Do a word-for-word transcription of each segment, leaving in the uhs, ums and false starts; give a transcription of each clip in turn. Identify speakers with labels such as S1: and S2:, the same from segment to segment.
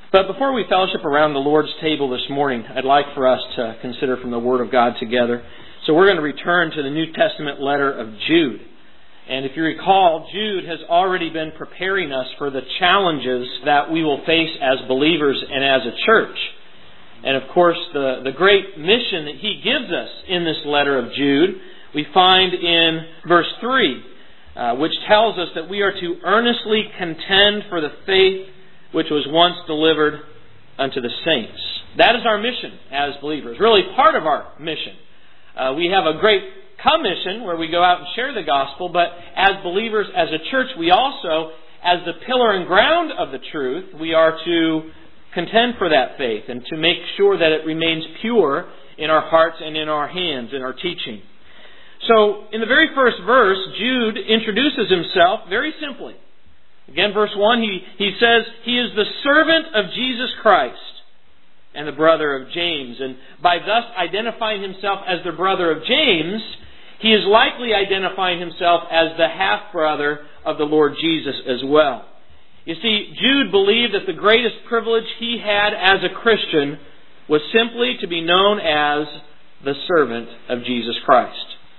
S1: But before we fellowship around the Lord's table this morning, I'd like for us to consider from the Word of God together. So we're going to return to the New Testament letter of Jude. And if you recall, Jude has already been preparing us for the challenges that we will face as believers and as a church. And of course, the, the great mission that he gives us in this letter of Jude, we find in verse three, uh, which tells us that we are to earnestly contend for the faith which was once delivered unto the saints. That is our mission as believers, really part of our mission. Uh, we have a great commission where we go out and share the gospel, but as believers, as a church, we also, as the pillar and ground of the truth, we are to contend for that faith and to make sure that it remains pure in our hearts and in our hands, in our teaching. So, in the very first verse, Jude introduces himself very simply. Again, verse one, he, he says, he is the servant of Jesus Christ and the brother of James. And by thus identifying himself as the brother of James, he is likely identifying himself as the half-brother of the Lord Jesus as well. You see, Jude believed that the greatest privilege he had as a Christian was simply to be known as the servant of Jesus Christ.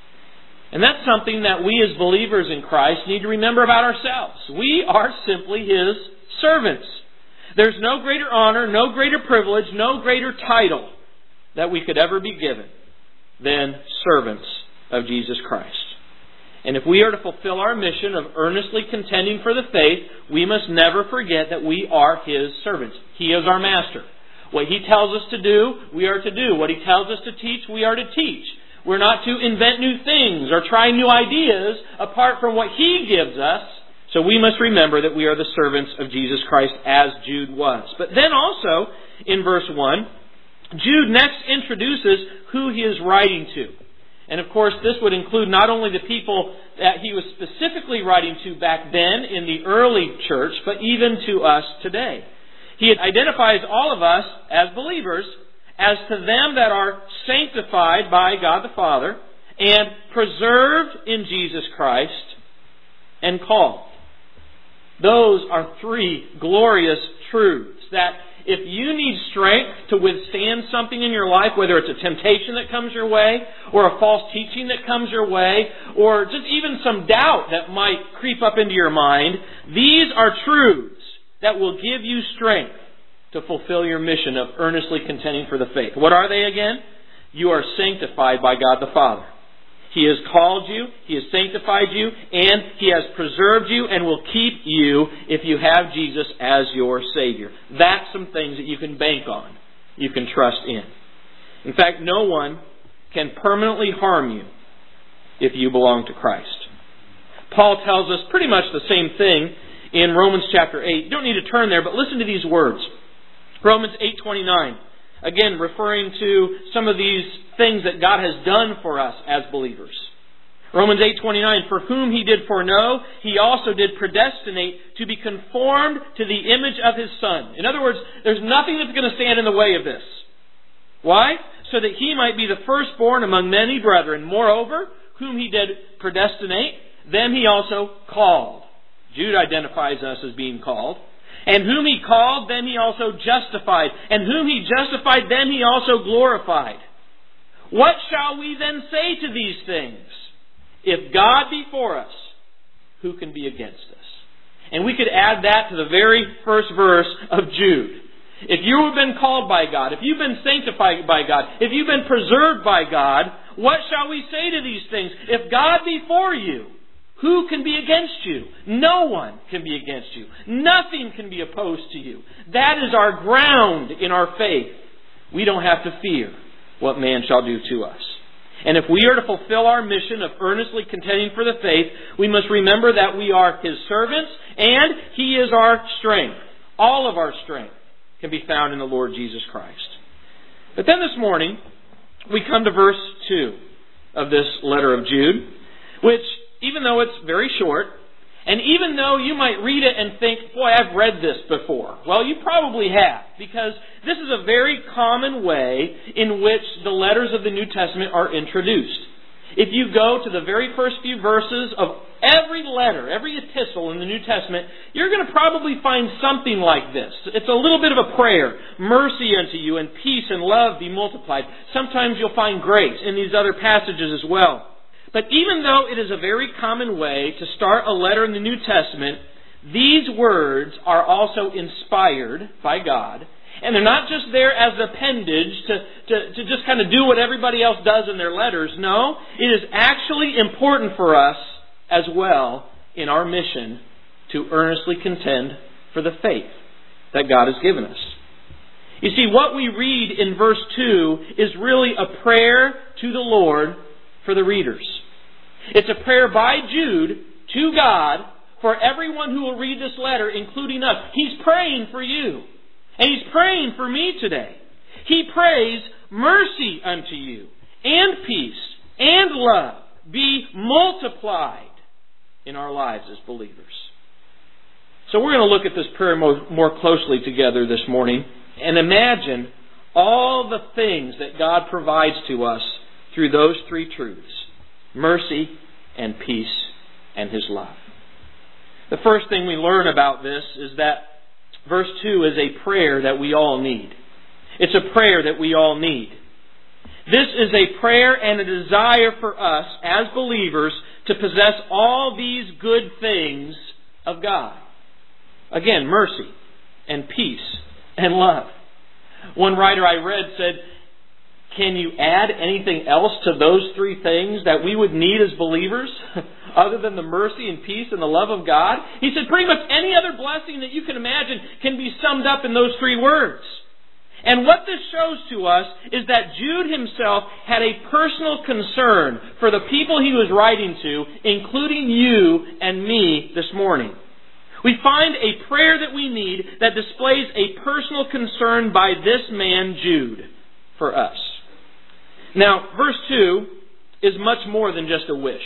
S1: And that's something that we as believers in Christ need to remember about ourselves. We are simply His servants. There's no greater honor, no greater privilege, no greater title that we could ever be given than servants of Jesus Christ. And if we are to fulfill our mission of earnestly contending for the faith, we must never forget that we are His servants. He is our master. What He tells us to do, we are to do. What He tells us to teach, we are to teach. We're not to invent new things or try new ideas apart from what He gives us. So we must remember that we are the servants of Jesus Christ as Jude was. But then also, in verse one, Jude next introduces who he is writing to. And of course, this would include not only the people that he was specifically writing to back then in the early church, but even to us today. He identifies all of us as believers as to them that are sanctified by God the Father and preserved in Jesus Christ and called. Those are three glorious truths that if you need strength to withstand something in your life, whether it's a temptation that comes your way, or a false teaching that comes your way, or just even some doubt that might creep up into your mind, these are truths that will give you strength to fulfill your mission of earnestly contending for the faith. What are they again? You are sanctified by God the Father. He has called you, He has sanctified you, and He has preserved you and will keep you if you have Jesus as your Savior. That's some things that you can bank on, you can trust in. In fact, no one can permanently harm you if you belong to Christ. Paul tells us pretty much the same thing in Romans chapter eight. You don't need to turn there, but listen to these words. Romans eight twenty-nine. Again, referring to some of these things that God has done for us as believers. Romans eight twenty-nine, for whom He did foreknow, He also did predestinate to be conformed to the image of His Son. In other words, there's nothing that's going to stand in the way of this. Why? So that He might be the firstborn among many brethren. Moreover, whom He did predestinate, them He also called. Jude identifies us as being called. And whom He called, them He also justified. And whom He justified, them He also glorified. What shall we then say to these things? If God be for us, who can be against us? And we could add that to the very first verse of Jude. If you have been called by God, if you've been sanctified by God, if you've been preserved by God, what shall we say to these things? If God be for you, who can be against you? No one can be against you. Nothing can be opposed to you. That is our ground in our faith. We don't have to fear what man shall do to us. And if we are to fulfill our mission of earnestly contending for the faith, we must remember that we are His servants and He is our strength. All of our strength can be found in the Lord Jesus Christ. But then this morning, we come to verse two of this letter of Jude, which, even though it's very short, and even though you might read it and think, boy, I've read this before. Well, you probably have, because this is a very common way in which the letters of the New Testament are introduced. If you go to the very first few verses of every letter, every epistle in the New Testament, you're going to probably find something like this. It's a little bit of a prayer. Mercy unto you, and peace and love be multiplied. Sometimes you'll find grace in these other passages as well. But even though it is a very common way to start a letter in the New Testament, these words are also inspired by God. And they're not just there as appendage to, to, to just kind of do what everybody else does in their letters. No, it is actually important for us as well in our mission to earnestly contend for the faith that God has given us. You see, what we read in verse two is really a prayer to the Lord for the readers. It's a prayer by Jude to God for everyone who will read this letter, including us. He's praying for you. And He's praying for me today. He prays mercy unto you, and peace, and love be multiplied in our lives as believers. So we're going to look at this prayer more, more closely together this morning and imagine all the things that God provides to us through those three truths: mercy and peace and His love. The first thing we learn about this is that verse two is a prayer that we all need. It's a prayer that we all need. This is a prayer and a desire for us as believers to possess all these good things of God. Again, mercy and peace and love. One writer I read said, can you add anything else to those three things that we would need as believers other than the mercy and peace and the love of God? He said pretty much any other blessing that you can imagine can be summed up in those three words. And what this shows to us is that Jude himself had a personal concern for the people he was writing to, including you and me this morning. We find a prayer that we need that displays a personal concern by this man Jude for us. Now, verse two is much more than just a wish.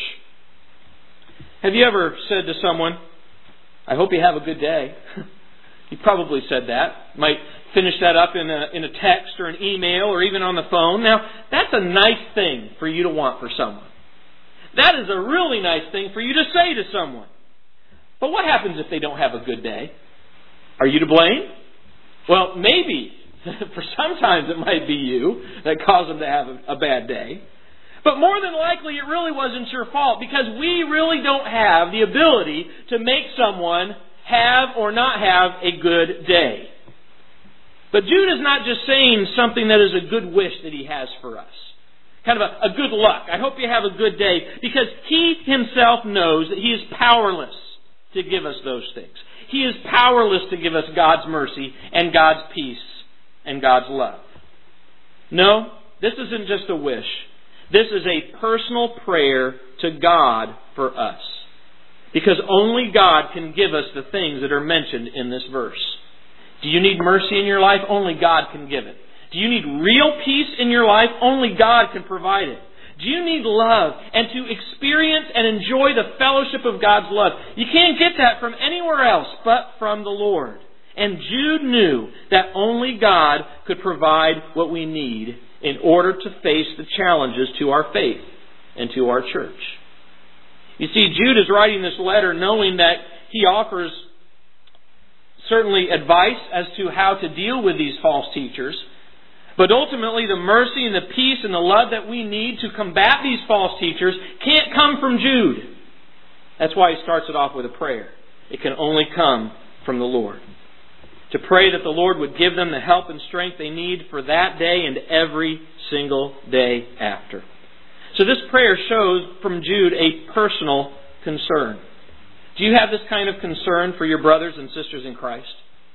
S1: Have you ever said to someone, I hope you have a good day? You probably said that. Might finish that up in a, in a text or an email or even on the phone. Now, that's a nice thing for you to want for someone. That is a really nice thing for you to say to someone. But what happens if they don't have a good day? Are you to blame? Well, maybe. For sometimes it might be you that caused them to have a, a bad day. But more than likely it really wasn't your fault, because we really don't have the ability to make someone have or not have a good day. But Jude is not just saying something that is a good wish that he has for us. Kind of a, a good luck. I hope you have a good day. Because he himself knows that he is powerless to give us those things. He is powerless to give us God's mercy and God's peace and God's love. No, this isn't just a wish. This is a personal prayer to God for us. Because only God can give us the things that are mentioned in this verse. Do you need mercy in your life? Only God can give it. Do you need real peace in your life? Only God can provide it. Do you need love and to experience and enjoy the fellowship of God's love? You can't get that from anywhere else but from the Lord. And Jude knew that only God could provide what we need in order to face the challenges to our faith and to our church. You see, Jude is writing this letter knowing that he offers certainly advice as to how to deal with these false teachers. But ultimately, the mercy and the peace and the love that we need to combat these false teachers can't come from Jude. That's why he starts it off with a prayer. It can only come from the Lord. To pray that the Lord would give them the help and strength they need for that day and every single day after. So this prayer shows from Jude a personal concern. Do you have this kind of concern for your brothers and sisters in Christ?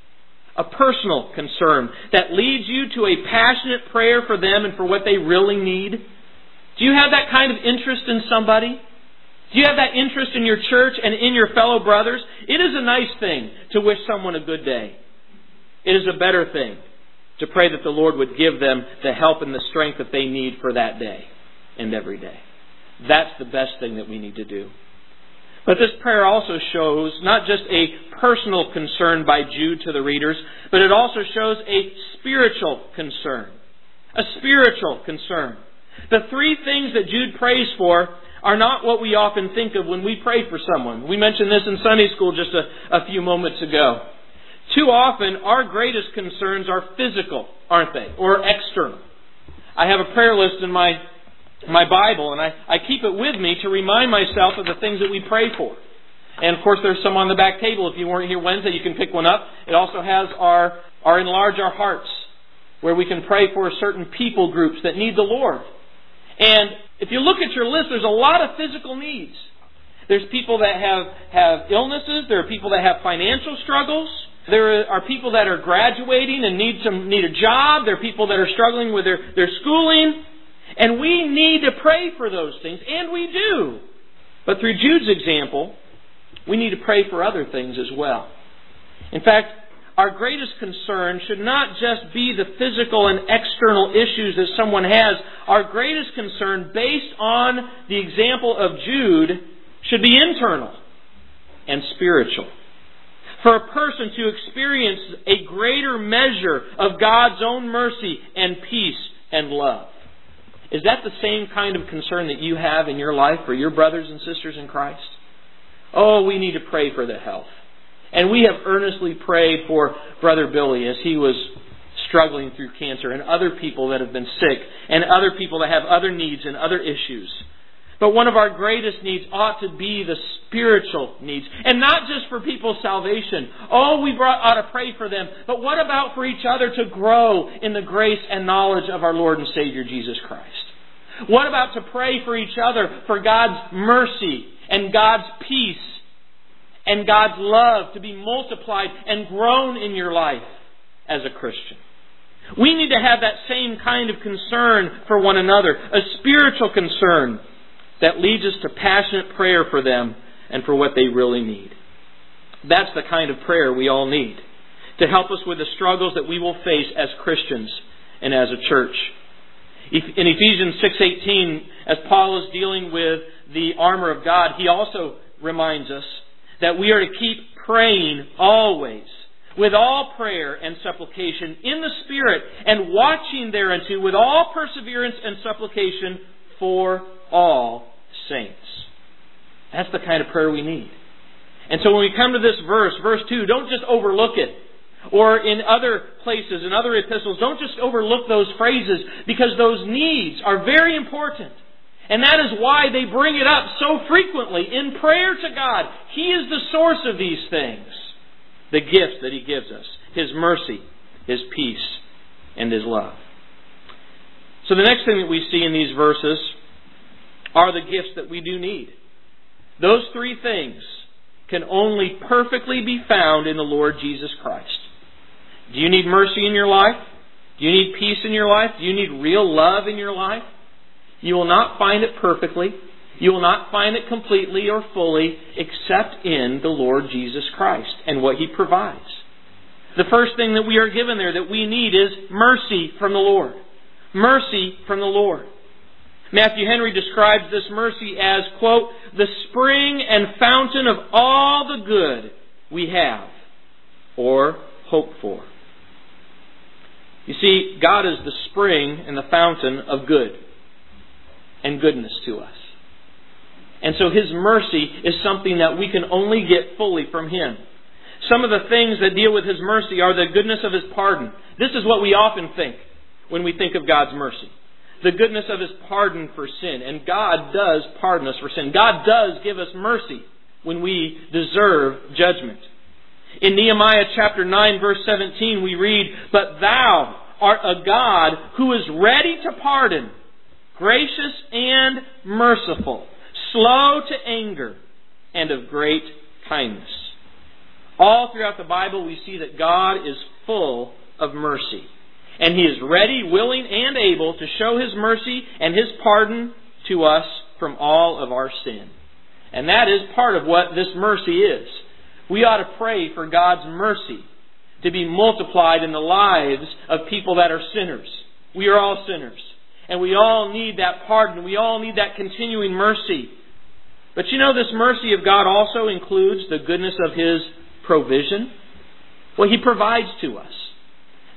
S1: A personal concern that leads you to a passionate prayer for them and for what they really need? Do you have that kind of interest in somebody? Do you have that interest in your church and in your fellow brothers? It is a nice thing to wish someone a good day. It is a better thing to pray that the Lord would give them the help and the strength that they need for that day and every day. That's the best thing that we need to do. But this prayer also shows not just a personal concern by Jude to the readers, but it also shows a spiritual concern. A spiritual concern. The three things that Jude prays for are not what we often think of when we pray for someone. We mentioned this in Sunday school just a, a few moments ago. Too often, our greatest concerns are physical, aren't they? Or external. I have a prayer list in my my Bible, and I, I keep it with me to remind myself of the things that we pray for. And of course, there's some on the back table. If you weren't here Wednesday, you can pick one up. It also has our, our Enlarge Our Hearts, where we can pray for certain people groups that need the Lord. And if you look at your list, there's a lot of physical needs. There's people that have, have illnesses. There are people that have financial struggles. There are people that are graduating and need some need a job. There are people that are struggling with their, their schooling. And we need to pray for those things. And we do. But through Jude's example, we need to pray for other things as well. In fact, our greatest concern should not just be the physical and external issues that someone has. Our greatest concern, based on the example of Jude, should be internal and spiritual. For a person to experience a greater measure of God's own mercy and peace and love. Is that the same kind of concern that you have in your life for your brothers and sisters in Christ? Oh, we need to pray for their health. And we have earnestly prayed for Brother Billy as he was struggling through cancer, and other people that have been sick, and other people that have other needs and other issues. But one of our greatest needs ought to be the spiritual needs. And not just for people's salvation. Oh, we ought to pray for them. But what about for each other to grow in the grace and knowledge of our Lord and Savior Jesus Christ? What about to pray for each other for God's mercy and God's peace and God's love to be multiplied and grown in your life as a Christian? We need to have that same kind of concern for one another. A spiritual concern that leads us to passionate prayer for them and for what they really need. That's the kind of prayer we all need to help us with the struggles that we will face as Christians and as a church. In Ephesians six eighteen, as Paul is dealing with the armor of God, he also reminds us that we are to keep praying always, with all prayer and supplication in the Spirit, and watching thereunto with all perseverance and supplication for all saints. That's the kind of prayer we need. And so when we come to this verse, verse two, don't just overlook it. Or in other places, in other epistles, don't just overlook those phrases, because those needs are very important. And that is why they bring it up so frequently in prayer to God. He is the source of these things. The gifts that He gives us. His mercy, His peace, and His love. So the next thing that we see in these verses are the gifts that we do need. Those three things can only perfectly be found in the Lord Jesus Christ. Do you need mercy in your life? Do you need peace in your life? Do you need real love in your life? You will not find it perfectly. You will not find it completely or fully except in the Lord Jesus Christ and what He provides. The first thing that we are given there that we need is mercy from the Lord. Mercy from the Lord. Matthew Henry describes this mercy as, quote, the spring and fountain of all the good we have or hope for. You see, God is the spring and the fountain of good and goodness to us. And so His mercy is something that we can only get fully from Him. Some of the things that deal with His mercy are the goodness of His pardon. This is what we often think when we think of God's mercy. The goodness of His pardon for sin. And God does pardon us for sin. God does give us mercy when we deserve judgment. In Nehemiah chapter nine verse seventeen we read, but Thou art a God who is ready to pardon, gracious and merciful, slow to anger, and of great kindness. All throughout the Bible we see that God is full of mercy. And He is ready, willing, and able to show His mercy and His pardon to us from all of our sin. And that is part of what this mercy is. We ought to pray for God's mercy to be multiplied in the lives of people that are sinners. We are all sinners. And we all need that pardon. We all need that continuing mercy. But you know, this mercy of God also includes the goodness of His provision. Well, He provides to us. Think of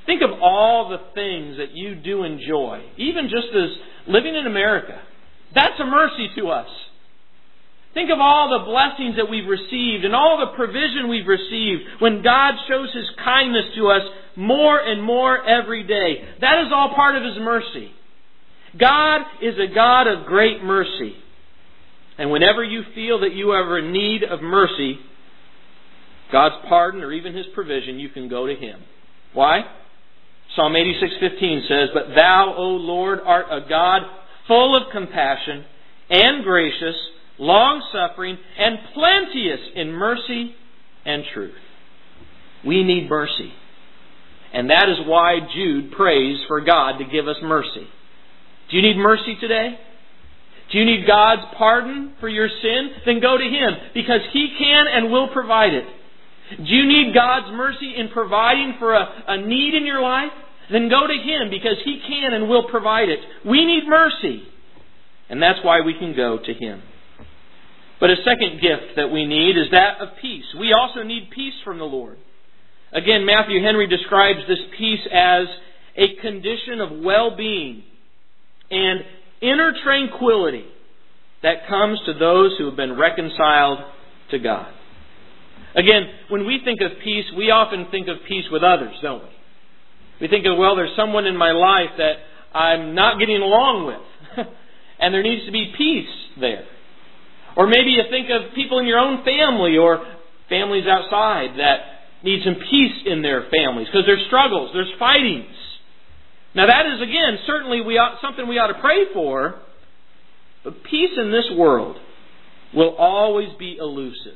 S1: all the things that you do enjoy, even just as living in America. That's a mercy to us. Think of all the blessings that we've received and all the provision we've received when God shows His kindness to us more and more every day. That is all part of His mercy. God is a God of great mercy. And whenever you feel that you are in need of mercy, God's pardon or even His provision, you can go to Him. Why? Psalm eighty-six fifteen says, "But Thou, O Lord, art a God full of compassion and gracious, long-suffering, and plenteous in mercy and truth." We need mercy. And that is why Jude prays for God to give us mercy. Do you need mercy today? Do you need God's pardon for your sin? Then go to Him, because He can and will provide it. Do you need God's mercy in providing for a, a need in your life? Then go to Him, because He can and will provide it. We need mercy. And that's why we can go to Him. But a second gift that we need is that of peace. We also need peace from the Lord. Again, Matthew Henry describes this peace as a condition of well-being and inner tranquility that comes to those who have been reconciled to God. Again, when we think of peace, we often think of peace with others, don't we? We think of, well, there's someone in my life that I'm not getting along with, and there needs to be peace there. Or maybe you think of people in your own family or families outside that need some peace in their families because there's struggles, there's fightings. Now that is, again, certainly we ought, something we ought to pray for, but peace in this world will always be elusive.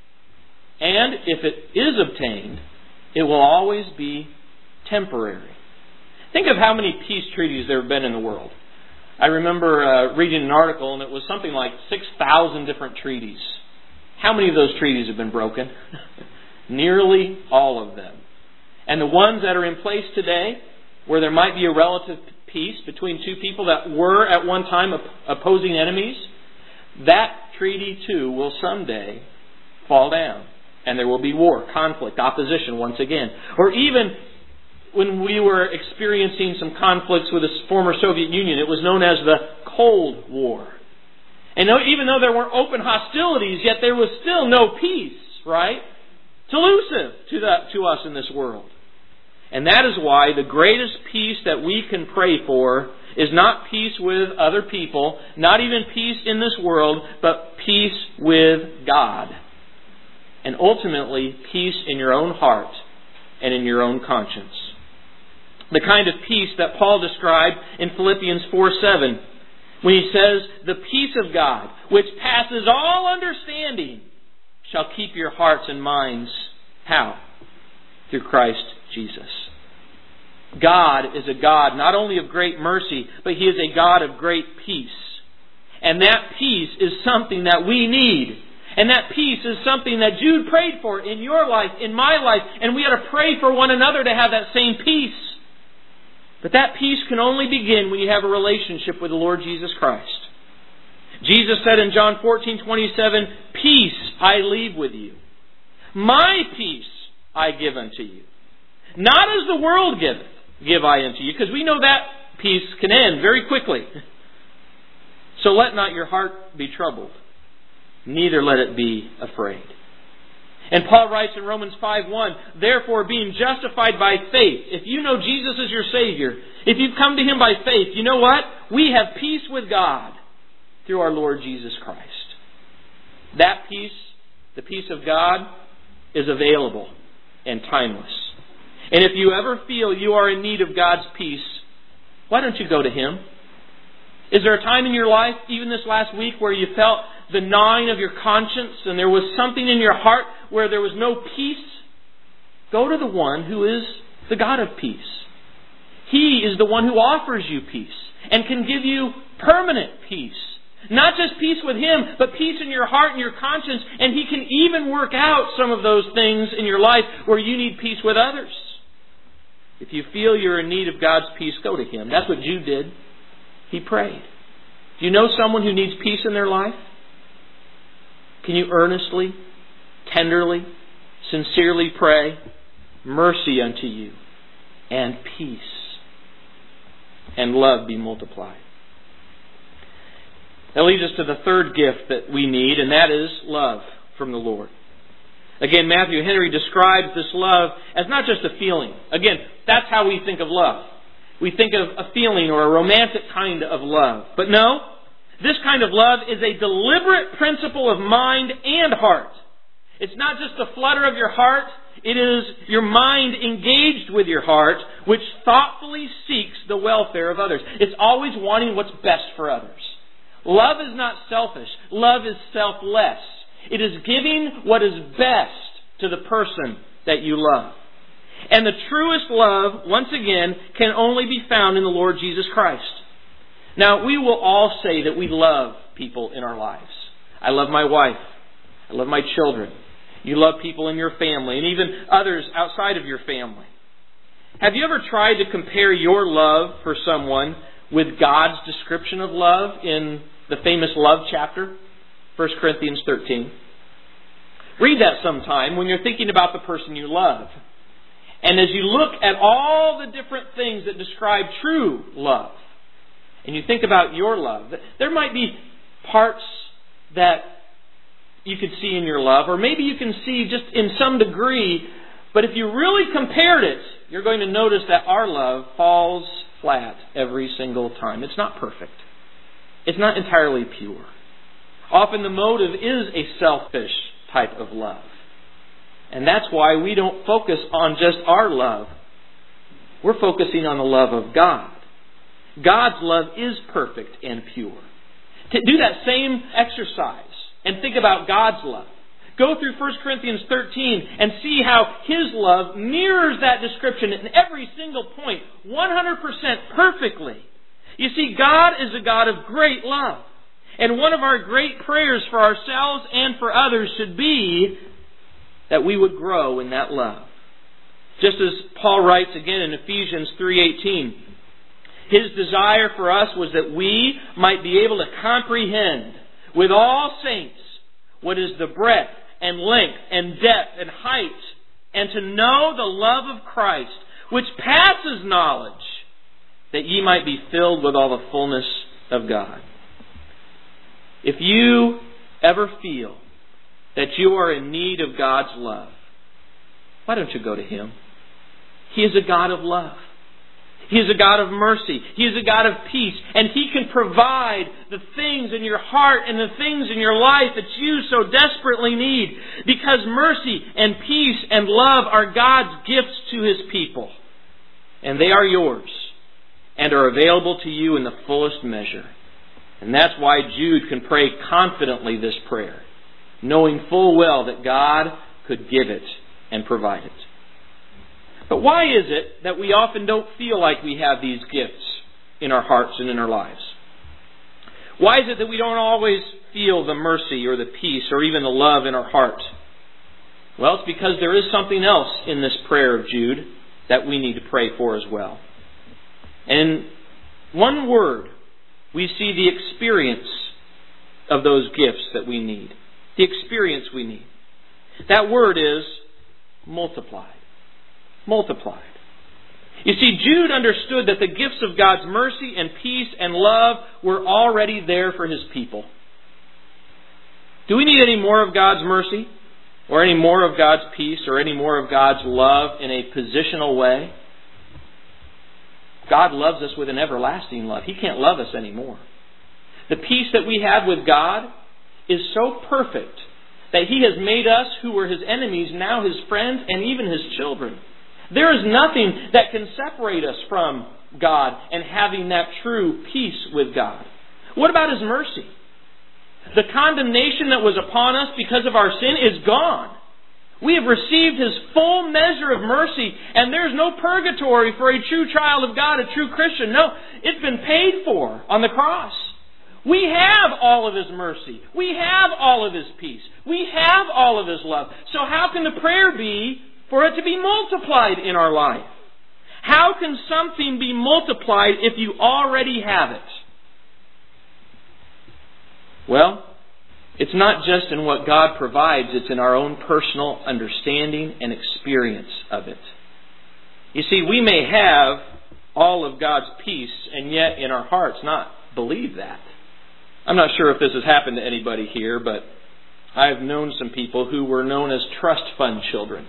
S1: And if it is obtained, it will always be temporary. Think of how many peace treaties there have been in the world. I remember uh, reading an article, and it was something like six thousand different treaties. How many of those treaties have been broken? Nearly all of them. And the ones that are in place today, where there might be a relative peace between two people that were at one time opposing enemies, that treaty too will someday fall down. And there will be war, conflict, opposition once again. Or even when we were experiencing some conflicts with the former Soviet Union, it was known as the Cold War. And even though there weren't open hostilities, yet there was still no peace, right? It's elusive to, the, to us in this world. And that is why the greatest peace that we can pray for is not peace with other people, not even peace in this world, but peace with God. And ultimately, peace in your own heart and in your own conscience. The kind of peace that Paul described in Philippians four seven, when he says, "The peace of God, which passes all understanding, shall keep your hearts and minds." How? Through Christ Jesus. God is a God not only of great mercy, but He is a God of great peace. And that peace is something that we need. And that peace is something that Jude prayed for in your life, in my life. And we ought to pray for one another to have that same peace. But that peace can only begin when you have a relationship with the Lord Jesus Christ. Jesus said in John fourteen twenty-seven, "Peace I leave with you. My peace I give unto you. Not as the world giveth, give I unto you." Because we know that peace can end very quickly. "So let not your heart be troubled, neither let it be afraid." And Paul writes in Romans five one, "Therefore, being justified by faith," if you know Jesus is your Savior, if you've come to Him by faith, you know what? We have peace with God through our Lord Jesus Christ. That peace, the peace of God, is available and timeless. And if you ever feel you are in need of God's peace, why don't you go to Him? Is there a time in your life, even this last week, where you felt the gnawing of your conscience and there was something in your heart where there was no peace? Go to the one who is the God of peace. He is the one who offers you peace and can give you permanent peace. Not just peace with Him, but peace in your heart and your conscience. And He can even work out some of those things in your life where you need peace with others. If you feel you're in need of God's peace, go to Him. That's what Jude did. He prayed. Do you know someone who needs peace in their life? Can you earnestly, tenderly, sincerely pray, "Mercy unto you. and peace and love be multiplied. That leads us to the third gift that we need, and that is love from the Lord. Again, Matthew Henry describes this love as not just a feeling. Again, that's how we think of love. We think of a feeling or a romantic kind of love. But no, this kind of love is a deliberate principle of mind and heart. It's not just the flutter of your heart. It is your mind engaged with your heart, which thoughtfully seeks the welfare of others. It's always wanting what's best for others. Love is not selfish. Love is selfless. It is giving what is best to the person that you love. And the truest love, once again, can only be found in the Lord Jesus Christ. Now, we will all say that we love people in our lives. I love my wife. I love my children. You love people in your family and even others outside of your family. Have you ever tried to compare your love for someone with God's description of love in the famous love chapter, First Corinthians thirteen? Read that sometime when you're thinking about the person you love. And as you look at all the different things that describe true love, and you think about your love, there might be parts that you could see in your love, or maybe you can see just in some degree, but if you really compared it, you're going to notice that our love falls flat every single time. It's not perfect. It's not entirely pure. Often the motive is a selfish type of love. And that's why we don't focus on just our love. We're focusing on the love of God. God's love is perfect and pure. To do that same exercise and think about God's love. Go through First Corinthians thirteen and see how His love mirrors that description in every single point, one hundred percent perfectly. You see, God is a God of great love. And one of our great prayers for ourselves and for others should be that we would grow in that love. Just as Paul writes again in Ephesians three eighteen, his desire for us was that we might be able to comprehend with all saints what is the breadth and length and depth and height, and to know the love of Christ, which passes knowledge, that ye might be filled with all the fullness of God. If you ever feel that you are in need of God's love, why don't you go to Him? He is a God of love. He is a God of mercy. He is a God of peace. And He can provide the things in your heart and the things in your life that you so desperately need. Because mercy and peace and love are God's gifts to His people. And they are yours and are available to you in the fullest measure. And that's why Jude can pray confidently this prayer, knowing full well that God could give it and provide it. But why is it that we often don't feel like we have these gifts in our hearts and in our lives? Why is it that we don't always feel the mercy or the peace or even the love in our heart? Well, it's because there is something else in this prayer of Jude that we need to pray for as well. And in one word, we see the experience of those gifts that we need. The experience we need. That word is multiplied. Multiplied. You see, Jude understood that the gifts of God's mercy and peace and love were already there for His people. Do we need any more of God's mercy? Or any more of God's peace? Or any more of God's love in a positional way? God loves us with an everlasting love. He can't love us anymore. The peace that we have with God is so perfect that He has made us, who were His enemies, now His friends and even His children. There is nothing that can separate us from God and having that true peace with God. What about His mercy? The condemnation that was upon us because of our sin is gone. We have received His full measure of mercy, and there's no purgatory for a true child of God, a true Christian. No, it's been paid for on the cross. We have all of His mercy. We have all of His peace. We have all of His love. So how can the prayer be for it to be multiplied in our life? How can something be multiplied if you already have it? Well, it's not just in what God provides, it's in our own personal understanding and experience of it. You see, we may have all of God's peace and yet in our hearts not believe that. I'm not sure if this has happened to anybody here, but I've known some people who were known as trust fund children.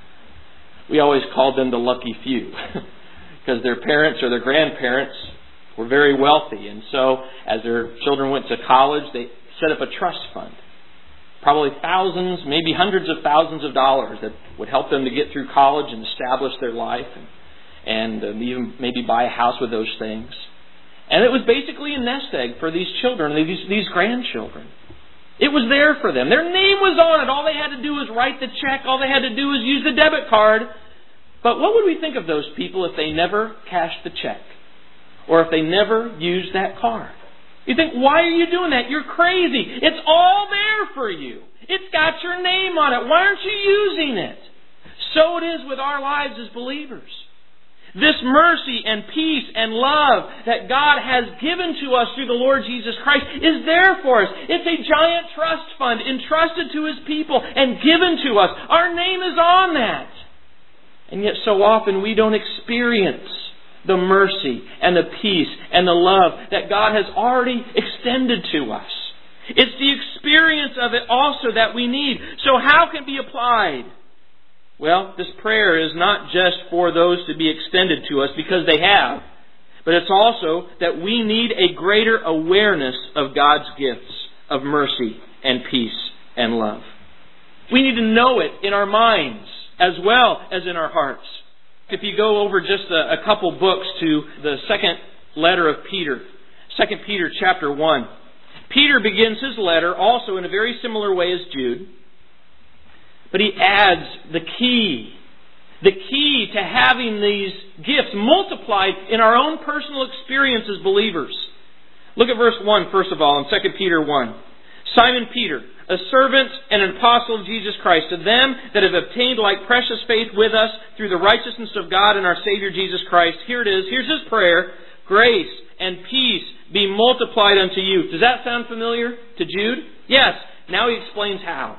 S1: We always called them the lucky few because their parents or their grandparents were very wealthy. And so as their children went to college, they set up a trust fund. Probably thousands, maybe hundreds of thousands of dollars that would help them to get through college and establish their life and, and um, even maybe buy a house with those things. And it was basically a nest egg for these children, these, these grandchildren. It was there for them. Their name was on it. All they had to do was write the check. All they had to do was use the debit card. But what would we think of those people if they never cashed the check? Or if they never used that card? You think, why are you doing that? You're crazy. It's all there for you. It's got your name on it. Why aren't you using it? So it is with our lives as believers. This mercy and peace and love that God has given to us through the Lord Jesus Christ is there for us. It's a giant trust fund entrusted to His people and given to us. Our name is on that. And yet so often we don't experience the mercy and the peace and the love that God has already extended to us. It's the experience of it also that we need. So how can it be applied? Well, this prayer is not just for those to be extended to us because they have, but it's also that we need a greater awareness of God's gifts of mercy and peace and love. We need to know it in our minds as well as in our hearts. If you go over just a, a couple books to the second letter of Peter, Second Peter chapter one, Peter begins his letter also in a very similar way as Jude, but he adds the key, the key to having these gifts multiplied in our own personal experience as believers. Look at verse one first of all in Second Peter one. Simon Peter, a servant and an apostle of Jesus Christ, to them that have obtained like precious faith with us through the righteousness of God and our Savior Jesus Christ. Here it is. Here's his prayer. Grace and peace be multiplied unto you. Does that sound familiar to Jude? Yes. Now he explains how.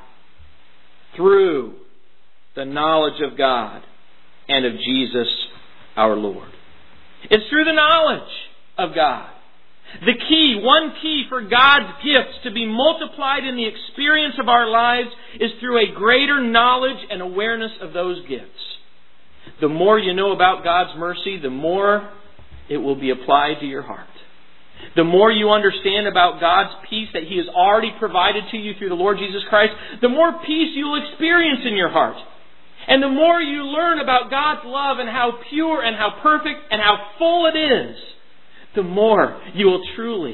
S1: Through the knowledge of God and of Jesus our Lord. It's through the knowledge of God. The key, one key for God's gifts to be multiplied in the experience of our lives is through a greater knowledge and awareness of those gifts. The more you know about God's mercy, the more it will be applied to your heart. The more you understand about God's peace that He has already provided to you through the Lord Jesus Christ, the more peace you will experience in your heart. And the more you learn about God's love and how pure and how perfect and how full it is, the more you will truly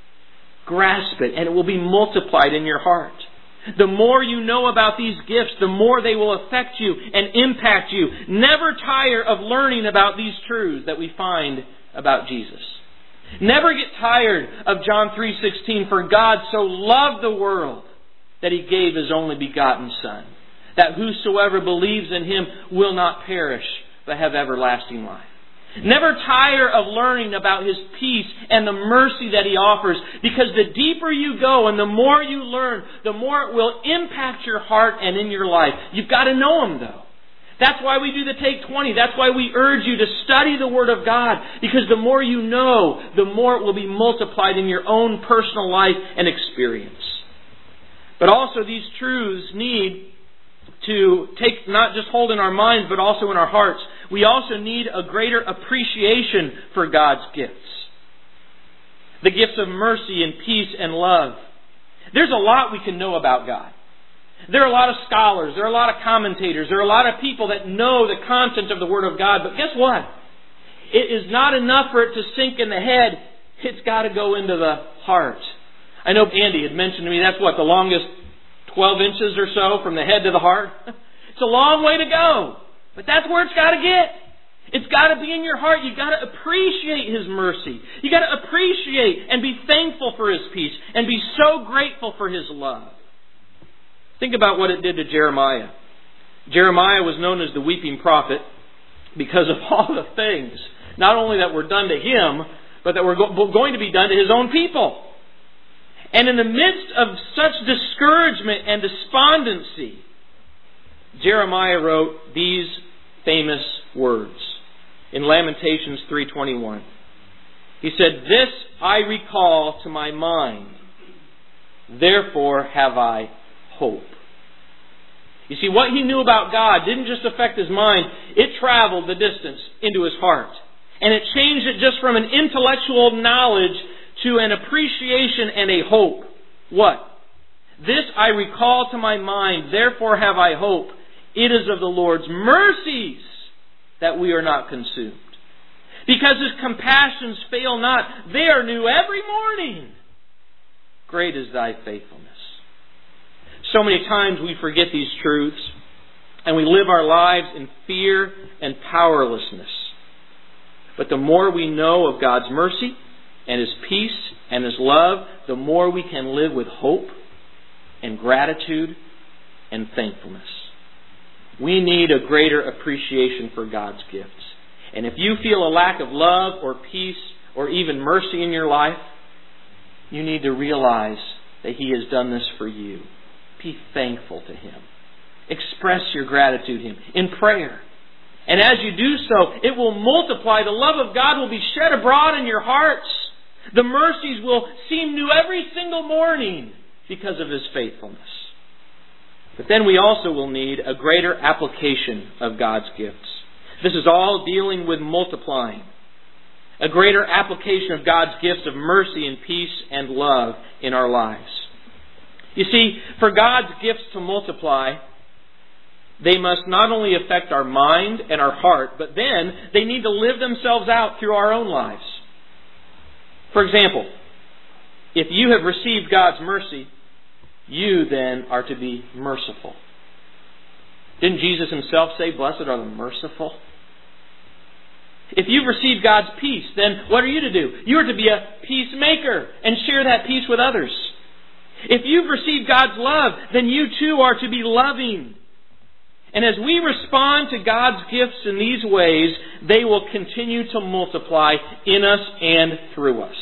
S1: grasp it and it will be multiplied in your heart. The more you know about these gifts, the more they will affect you and impact you. Never tire of learning about these truths that we find about Jesus. Never get tired of John three sixteen, for God so loved the world that He gave His only begotten Son, that whosoever believes in Him will not perish, but have everlasting life. Never tire of learning about His peace and the mercy that He offers, because the deeper you go and the more you learn, the more it will impact your heart and in your life. You've got to know Him, though. That's why we do the Take twenty. That's why we urge you to study the Word of God, because the more you know, the more it will be multiplied in your own personal life and experience. But also these truths need to take not just hold in our minds, but also in our hearts. We also need a greater appreciation for God's gifts. The gifts of mercy and peace and love. There's a lot we can know about God. There are a lot of scholars, there are a lot of commentators, there are a lot of people that know the content of the Word of God. But guess what? It is not enough for it to sink in the head. It's got to go into the heart. I know Andy had mentioned to me that's what, the longest twelve inches or so from the head to the heart? It's a long way to go. But that's where it's got to get. It's got to be in your heart. You've got to appreciate His mercy. You've got to appreciate and be thankful for His peace and be so grateful for His love. Think about what it did to Jeremiah. Jeremiah was known as the weeping prophet because of all the things, not only that were done to him, but that were go- going to be done to his own people. And in the midst of such discouragement and despondency, Jeremiah wrote these famous words. in Lamentations three twenty-one. He said, "This I recall to my mind, therefore have I hope." You see, what he knew about God didn't just affect his mind, it traveled the distance into his heart. And it changed it just from an intellectual knowledge to an appreciation and a hope. What? "This I recall to my mind, therefore have I hope. It is of the Lord's mercies that we are not consumed. Because His compassions fail not. They are new every morning. Great is Thy faithfulness." So many times we forget these truths and we live our lives in fear and powerlessness. But the more we know of God's mercy and His peace and His love, the more we can live with hope and gratitude and thankfulness. We need a greater appreciation for God's gifts. And if you feel a lack of love or peace or even mercy in your life, you need to realize that He has done this for you. Be thankful to Him. Express your gratitude to Him in prayer. And as you do so, it will multiply. The love of God will be shed abroad in your hearts. The mercies will seem new every single morning because of His faithfulness. But then we also will need a greater application of God's gifts. This is all dealing with multiplying. A greater application of God's gifts of mercy and peace and love in our lives. You see, for God's gifts to multiply, they must not only affect our mind and our heart, but then they need to live themselves out through our own lives. For example, if you have received God's mercy, you then are to be merciful. Didn't Jesus Himself say, "Blessed are the merciful"? If you've received God's peace, then what are you to do? You are to be a peacemaker and share that peace with others. If you've received God's love, then you too are to be loving. And as we respond to God's gifts in these ways, they will continue to multiply in us and through us.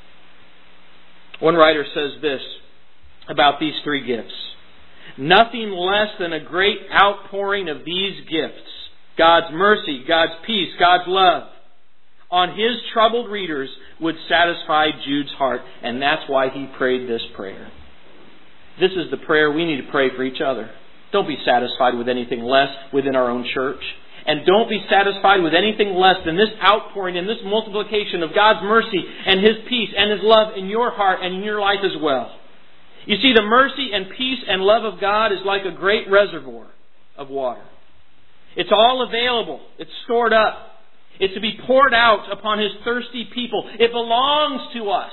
S1: One writer says this about these three gifts: "Nothing less than a great outpouring of these gifts, God's mercy, God's peace, God's love, on His troubled readers would satisfy Jude's heart." And that's why he prayed this prayer. This is the prayer we need to pray for each other. Don't be satisfied with anything less within our own church. And don't be satisfied with anything less than this outpouring and this multiplication of God's mercy and His peace and His love in your heart and in your life as well. You see, the mercy and peace and love of God is like a great reservoir of water. It's all available. It's stored up. It's to be poured out upon His thirsty people. It belongs to us.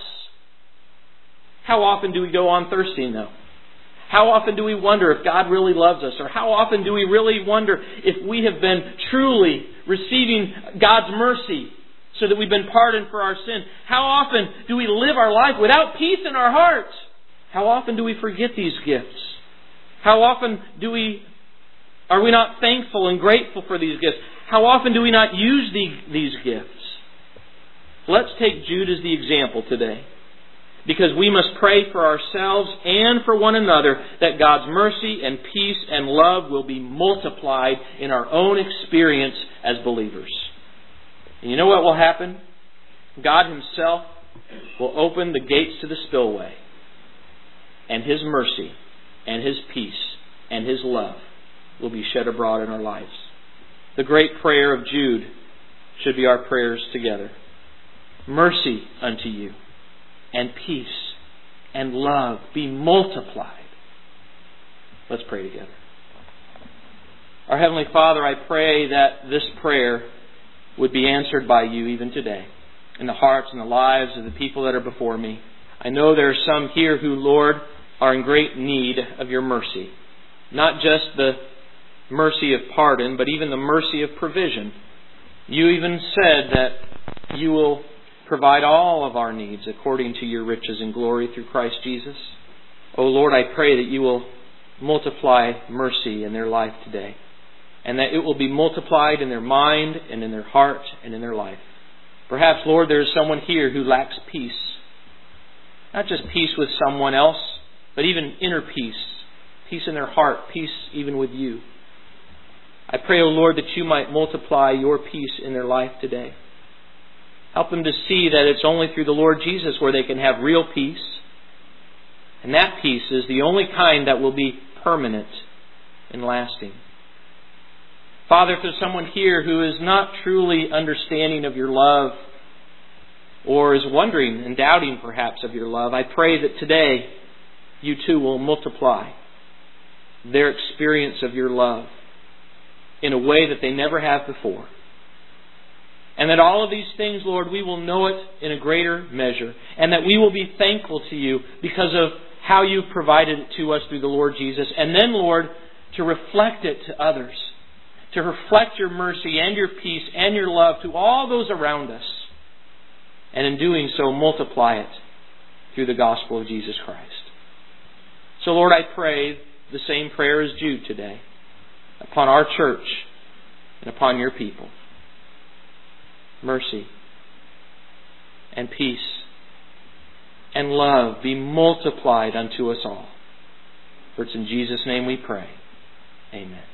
S1: How often do we go on thirsting, though? How often do we wonder if God really loves us? Or how often do we really wonder if we have been truly receiving God's mercy so that we've been pardoned for our sin? How often do we live our life without peace in our hearts? How often do we forget these gifts? How often do we are we not thankful and grateful for these gifts? How often do we not use the, these gifts? Let's take Jude as the example today, because we must pray for ourselves and for one another that God's mercy and peace and love will be multiplied in our own experience as believers. And you know what will happen? God Himself will open the gates to the spillway, and His mercy and His peace and His love will be shed abroad in our lives. The great prayer of Jude should be our prayers together. Mercy unto you, and peace and love be multiplied. Let's pray together. Our Heavenly Father, I pray that this prayer would be answered by You even today in the hearts and the lives of the people that are before me. I know there are some here who, Lord, are in great need of Your mercy. Not just the mercy of pardon, but even the mercy of provision. You even said that You will provide all of our needs according to Your riches and glory through Christ Jesus. Oh Lord, I pray that You will multiply mercy in their life today, and that it will be multiplied in their mind and in their heart and in their life. Perhaps, Lord, there is someone here who lacks peace. Not just peace with someone else, but even inner peace. Peace in their heart, peace even with You. I pray, O Lord, that you might multiply your peace in their life today. Help them to see that it's only through the Lord Jesus where they can have real peace. And that peace is the only kind that will be permanent and lasting. Father, if there's someone here who is not truly understanding of your love, or is wondering and doubting perhaps of your love, I pray that today you too will multiply their experience of your love in a way that they never have before. And that all of these things, Lord, we will know it in a greater measure. And that we will be thankful to you because of how you've provided it to us through the Lord Jesus. And then, Lord, to reflect it to others. To reflect your mercy and your peace and your love to all those around us. And in doing so, multiply it through the gospel of Jesus Christ. So, Lord, I pray the same prayer as Jude today upon our church and upon your people. Mercy and peace and love be multiplied unto us all. For it's in Jesus' name we pray. Amen.